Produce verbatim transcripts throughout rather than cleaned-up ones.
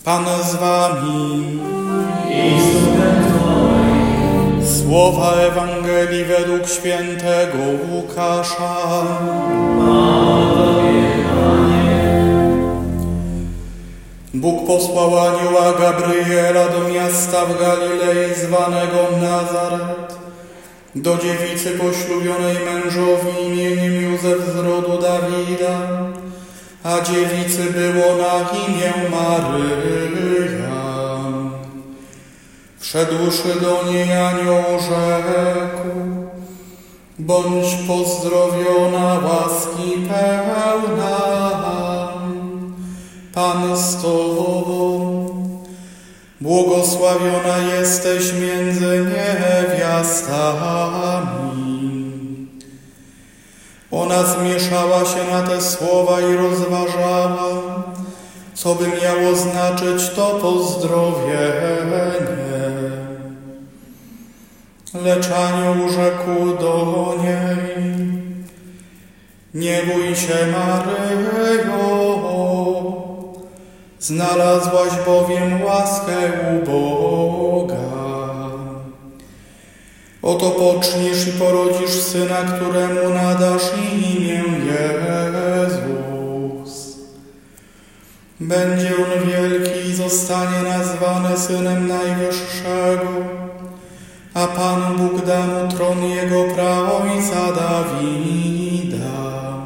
Pan z wami. I z duchem Twoim. Słowa Ewangelii według świętego Łukasza. Bóg posłał anioła Gabriela do miasta w Galilei zwanego Nazaret, do dziewicy poślubionej mężowi imieniem Józef z rodu Dawida, a dziewicy było na imię Maryja. Wszedłszy do niej anioł rzekł: bądź pozdrowiona, łaski pełna, Pan z Tobą, błogosławiona jesteś między niewiastami. Ona zmieszała się na te słowa i rozważała, co by miało znaczyć to pozdrowienie. Lecz anioł rzekł do niej: nie bój się, Maryjo, znalazłaś bowiem łaskę u Boga. Oto poczniesz i porodzisz syna, któremu nadasz imię Jezus. Będzie on wielki i zostanie nazwany Synem Najwyższego, a Pan Bóg da mu tron jego praojca Dawida.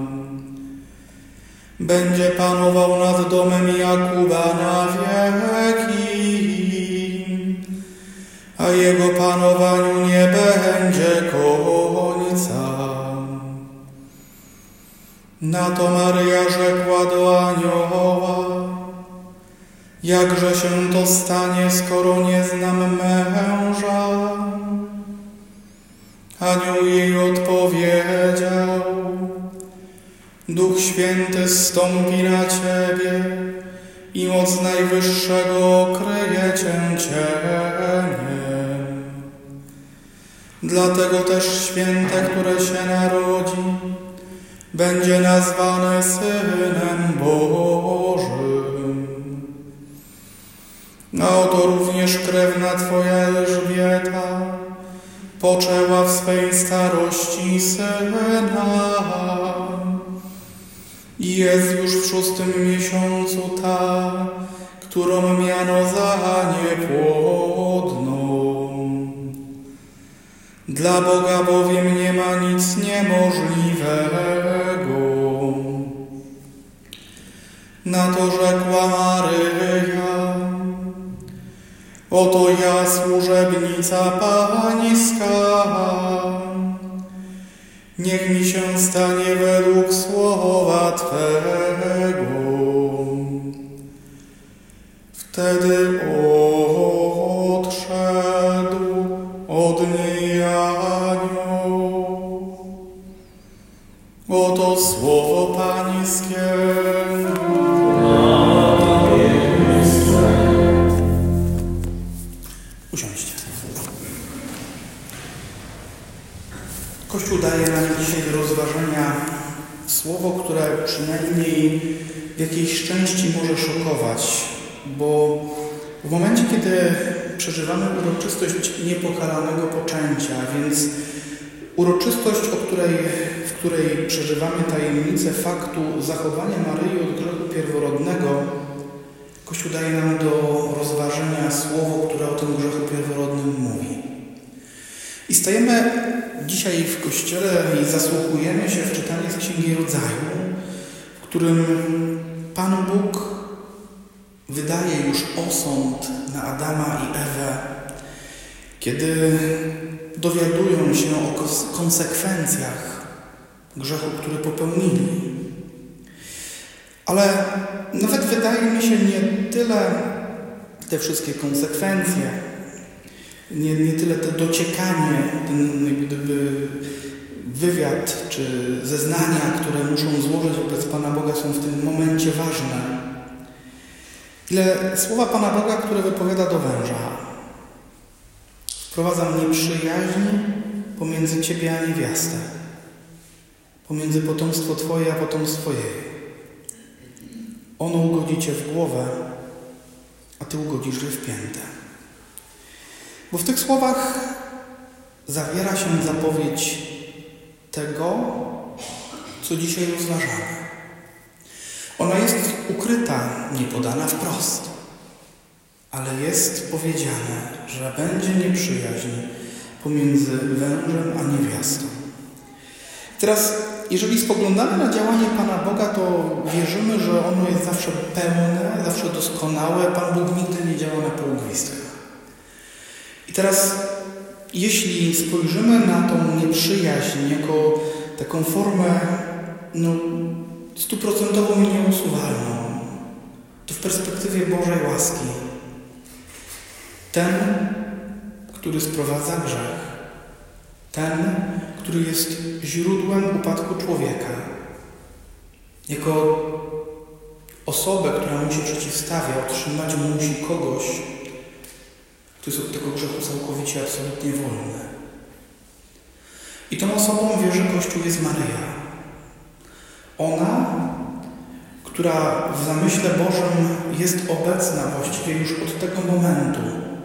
Będzie panował nad domem Jakuba na wieki, a jego panowaniu nie będzie końca. Na to Maryja rzekła do anioła: jakże się to stanie, skoro nie znam męża? Anioł jej odpowiedział: Duch Święty zstąpi na Ciebie i moc Najwyższego okryje Cię cieniem. Dlatego też święte, które się narodzi, będzie nazwane Synem Bożym. A oto również krewna Twoja Elżbieta poczęła w swej starości syna i jest już w szóstym miesiącu ta, którą miano za niepłodną. Dla Boga bowiem nie ma nic niemożliwego. Na to rzekła Maryja: oto ja, służebnica Pańska, niech mi się stanie według słowa Twego. Wtedy odszedł od niej anioł. Oto słowo Pańskie. Usiądźcie. Kościół daje nam dzisiaj do rozważenia słowo, które przynajmniej w jakiejś części może szokować, bo w momencie, kiedy przeżywamy uroczystość niepokalanego poczęcia, więc uroczystość, o której, w której przeżywamy tajemnicę faktu zachowania Maryi od grzechu pierworodnego, Kościół daje nam do rozważenia słowo, które o tym grzechu pierworodnym mówi. I stajemy dzisiaj w Kościele i zasłuchujemy się w czytanie z Księgi Rodzaju, w którym Pan Bóg wydaje już osąd na Adama i Ewę, kiedy dowiadują się o konsekwencjach grzechu, który popełnili. Ale nawet wydaje mi się nie tyle te wszystkie konsekwencje, nie, nie tyle to dociekanie, ten gdyby wywiad czy zeznania, które muszą złożyć wobec Pana Boga, są w tym momencie ważne, ile słowa Pana Boga, które wypowiada do węża. Wprowadzam nieprzyjaźń pomiędzy Ciebie a niewiastę, pomiędzy potomstwo Twoje a potomstwo jej. Ono ugodzi Cię w głowę, a Ty ugodzisz je w piętę. Bo w tych słowach zawiera się zapowiedź tego, co dzisiaj rozważamy. Ona jest ukryta, nie podana wprost, ale jest powiedziane, że będzie nieprzyjaźń pomiędzy wężem a niewiastą. Teraz, jeżeli spoglądamy na działanie Pana Boga, to wierzymy, że ono jest zawsze pełne, zawsze doskonałe. Pan Bóg nigdy nie działa na półgwistkach. I teraz, jeśli spojrzymy na tą nieprzyjaźń jako taką formę no, stuprocentową i nieusuwalną, to w perspektywie Bożej łaski ten, który sprowadza grzech, ten, który jest źródłem upadku człowieka, jako osobę, która mu się przeciwstawia, otrzymać musi kogoś, kto jest od tego grzechu całkowicie, absolutnie wolny. I tą osobą, wierzy Kościół, jest Maryja. Ona, która w zamyśle Bożym jest obecna właściwie już od tego momentu,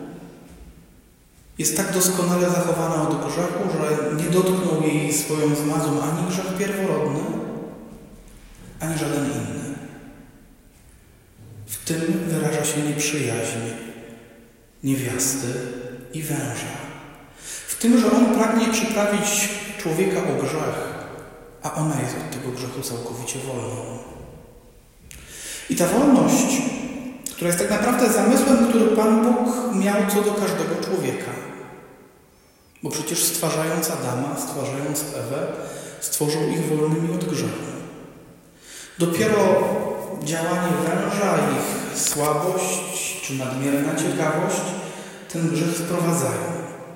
jest tak doskonale zachowana od grzechu, że nie dotknął jej swoją zmazą ani grzech pierworodny, ani żaden inny. W tym wyraża się nieprzyjaźń niewiasty i węża. W tym, że on pragnie przyprawić człowieka o grzech, a ona jest od tego grzechu całkowicie wolną. I ta wolność, która jest tak naprawdę zamysłem, który Pan Bóg miał co do każdego człowieka. Bo przecież stwarzając Adama, stwarzając Ewę, stworzył ich wolnymi od grzechu. Dopiero działanie węża, ich słabość czy nadmierna ciekawość ten grzech sprowadzają.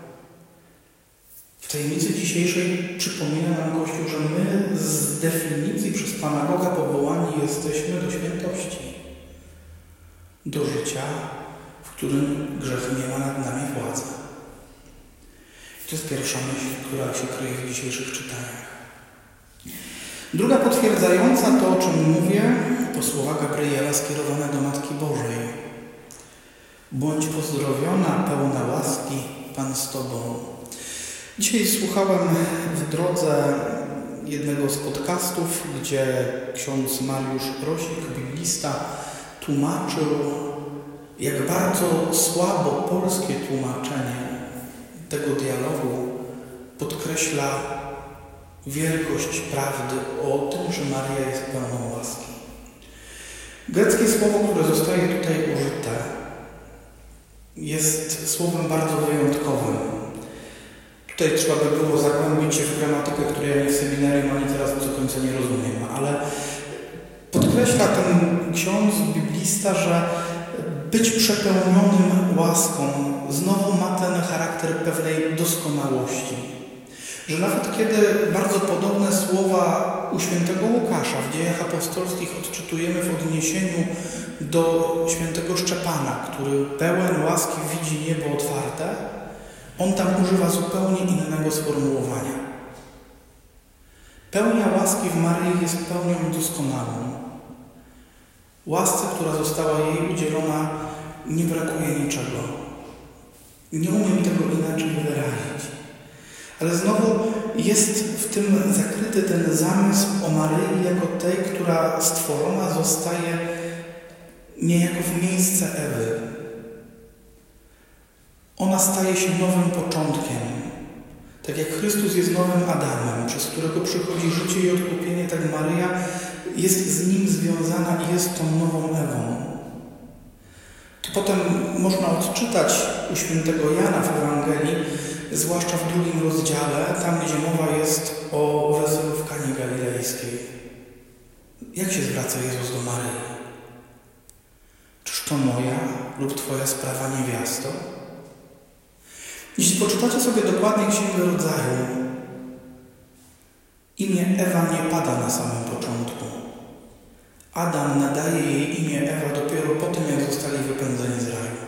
W tajemnicy dzisiejszej przypomina nam Kościół, że my z definicji przez Pana Boga powołani jesteśmy do świętości, do życia, w którym grzech nie ma nad nami władzy. To jest pierwsza myśl, która się kryje w dzisiejszych czytaniach. Druga potwierdzająca to, o czym mówię, to słowa Gabriela skierowane do Matki Bożej. Bądź pozdrowiona, pełna łaski, Pan z Tobą. Dzisiaj słuchałem w drodze jednego z podcastów, gdzie ksiądz Mariusz Rosik, biblista, tłumaczył, jak bardzo słabo polskie tłumaczenie tego dialogu podkreśla wielkość prawdy o tym, że Maria jest pełną łaski. Greckie słowo, które zostaje tutaj użyte, jest słowem bardzo wyjątkowym. Tutaj trzeba by było zagłębić się w gramatykę, której ani w seminarium, ani teraz do końca nie rozumiem, ale podkreśla ten ksiądz, biblista, że być przepełnionym łaską znowu ma ten charakter pewnej doskonałości. Że nawet kiedy bardzo podobne słowa u świętego Łukasza w Dziejach Apostolskich odczytujemy w odniesieniu do świętego Szczepana, który pełen łaski widzi niebo otwarte, on tam używa zupełnie innego sformułowania. Pełnia łaski w Maryi jest pełnią doskonałą. Łasce, która została jej udzielona, nie brakuje niczego. Nie umiem tego inaczej wyrazić. Ale znowu jest w tym zakryty ten zamysł o Maryi jako tej, która stworzona zostaje niejako w miejsce Ewy. Ona staje się nowym początkiem. Tak jak Chrystus jest nowym Adamem, przez którego przychodzi życie i odkupienie, tak Maryja jest z nim związana i jest tą nową Ewą. To potem można odczytać u świętego Jana w Ewangelii, zwłaszcza w drugim rozdziale, tam gdzie mowa jest o weselu w Kanie Galilejskiej. Jak się zwraca Jezus do Maryi? Czyż to moja lub Twoja sprawa, niewiasto? Jeśli poczytacie sobie dokładnie Księgę Rodzaju, imię Ewa nie pada na samym początku. Adam nadaje jej imię Ewa dopiero po tym, jak zostali wypędzeni z raju.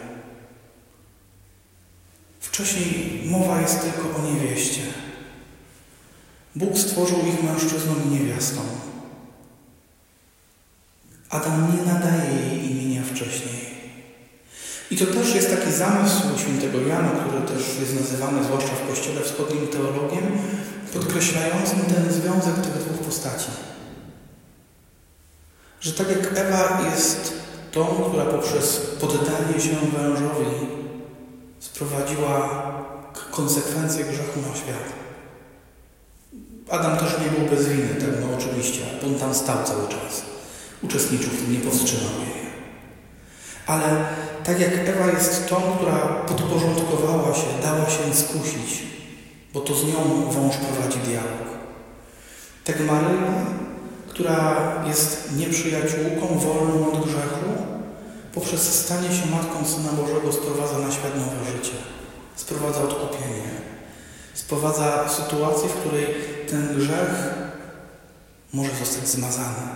Wcześniej mowa jest tylko o niewieście. Bóg stworzył ich mężczyzną i niewiastą. Adam nie nadaje jej imienia wcześniej. I to też jest taki zamysł świętego Jana, który też jest nazywany, zwłaszcza w Kościele Wschodnim, teologiem, podkreślającym ten związek tych dwóch postaci. Że tak jak Ewa jest tą, która poprzez poddanie się wężowi sprowadziła konsekwencje grzechu na świat. Adam też nie był bez winy, tak no oczywiście, on tam stał cały czas. Uczestniczył w tym, nie powstrzymał jej. Ale tak jak Ewa jest tą, która podporządkowała się, dała się skusić, bo to z nią wąż prowadzi dialog. Tak Maryja, która jest nieprzyjaciółką, wolną od grzechu, poprzez stanie się Matką Syna Bożego sprowadza na świat nowe życie. Sprowadza odkupienie. Sprowadza sytuację, w której ten grzech może zostać zmazany.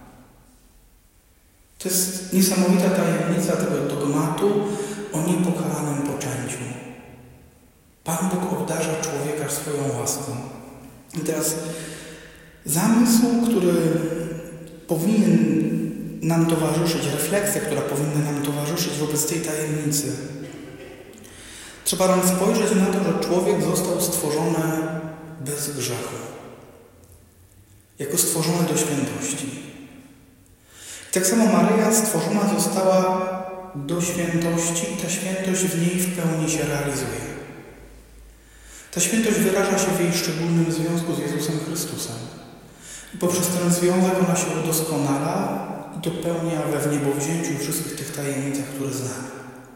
To jest niesamowita tajemnica tego dogmatu o niepokalanym poczęciu. Pan Bóg obdarza człowieka swoją łaską. I teraz zamysł, który powinien nam towarzyszyć, refleksja, która powinna nam towarzyszyć wobec tej tajemnicy. Trzeba nam spojrzeć na to, że człowiek został stworzony bez grzechu. Jako stworzony do świętości. I tak samo Maryja stworzona została do świętości i ta świętość w niej w pełni się realizuje. Ta świętość wyraża się w jej szczególnym związku z Jezusem Chrystusem. I poprzez ten związek ona się udoskonala i dopełnia we wniebowzięciu wszystkich tych tajemnicach, które znamy.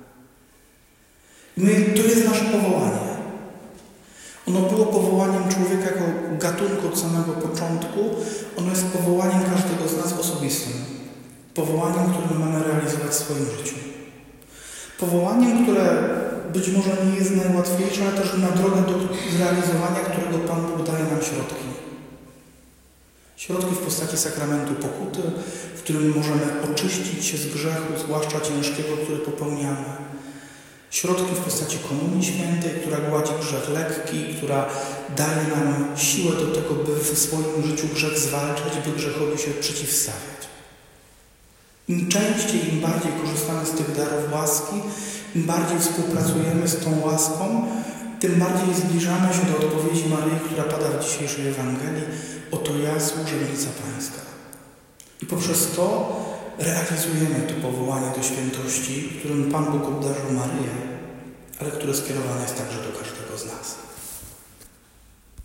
My, to jest nasze powołanie. Ono było powołaniem człowieka jako gatunku od samego początku. Ono jest powołaniem każdego z nas osobistym. Powołaniem, które my mamy realizować w swoim życiu. Powołaniem, które być może nie jest najłatwiejsze, ale też na drogę do zrealizowania, którego Pan Bóg daje nam środki. Środki w postaci sakramentu pokuty, w którym możemy oczyścić się z grzechu, zwłaszcza ciężkiego, który popełniamy. Środki w postaci Komunii Świętej, która gładzi grzech lekki, która daje nam siłę do tego, by w swoim życiu grzech zwalczać, by grzechowi się przeciwstawiać. Im częściej, im bardziej korzystamy z tych darów łaski, im bardziej współpracujemy z tą łaską, tym bardziej zbliżamy się do odpowiedzi Maryi, która pada w dzisiejszej Ewangelii: oto ja, służebnica Pańska. I poprzez to realizujemy to powołanie do świętości, którym Pan Bóg obdarzył Maryję, ale które skierowane jest także do każdego z nas.